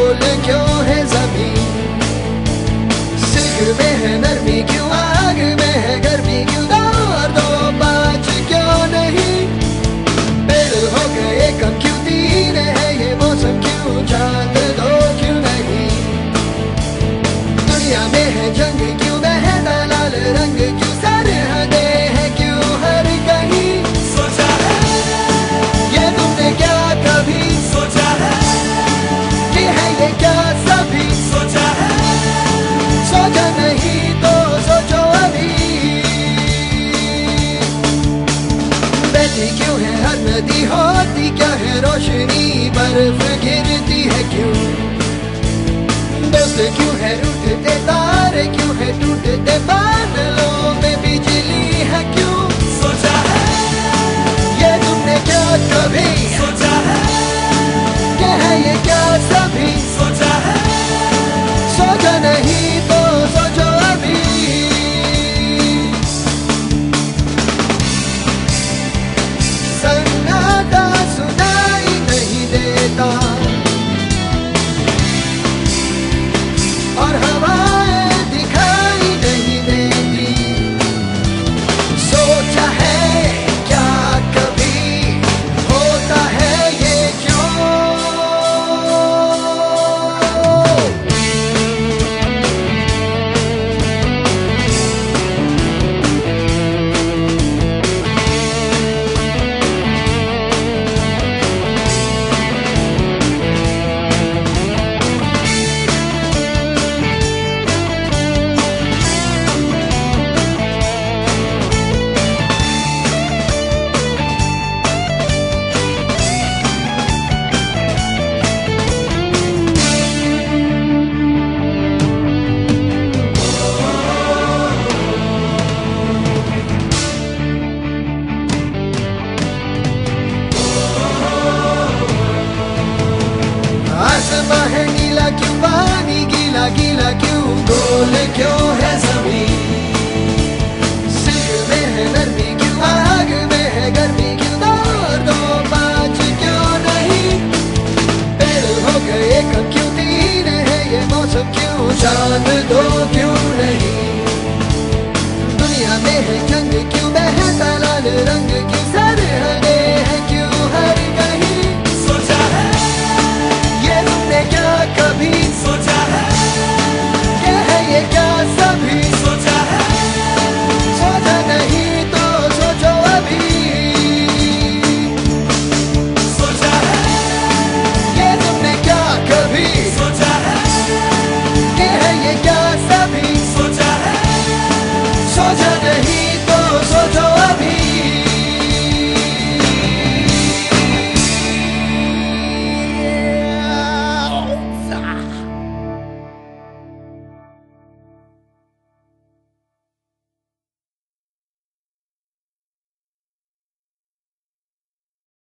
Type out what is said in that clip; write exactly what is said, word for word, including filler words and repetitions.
गोल क्यों है जमीन, सिल्क में है नरमी क्यों, आग में है गर्मी क्यों, दो दो पाँच क्यों नहीं, पेड़ हो गए कम क्यों, तीन है ये मौसम क्यों, चांद दो क्यों नहीं, दुनिया में है जंग क्यों, बहता लाल रंग क्यों, सरहदें है क्यों हर कहीं। सोचा है ये तुमने क्या कभी सोचा है, कि है ये क्या सभी सोचा है, सोचा नहीं तो सोचो अभी। बहती क्यों है हर नदी, होती क्या है रोशनी, बर्फ गिरती है क्यों, दोस्त क्यों है रूठते तारे क्यों है टूटते बादलों में बिजली है क्यों। सोचा है ये तुमने क्या कभी सोचा है, क्या है ये क्या सभी सोचा है, सोचा नहीं तो सोचो अभी। सन्नाटा सुनाई नहीं देता और हवाएं दिखाई नहीं देती, सोचा है क्या कभी होता है ये क्यों। आसमां है नीला क्यों, पानी गीला गीला क्यों, गोल क्यों है जमीन, सिल्क में है नरमी क्यों, आग में है गर्मी क्यों, दो दो पाँच क्यों नहीं, पेड़ हो गए कम क्यों, तीन है ये मौसम क्यों, चांद दो क्यों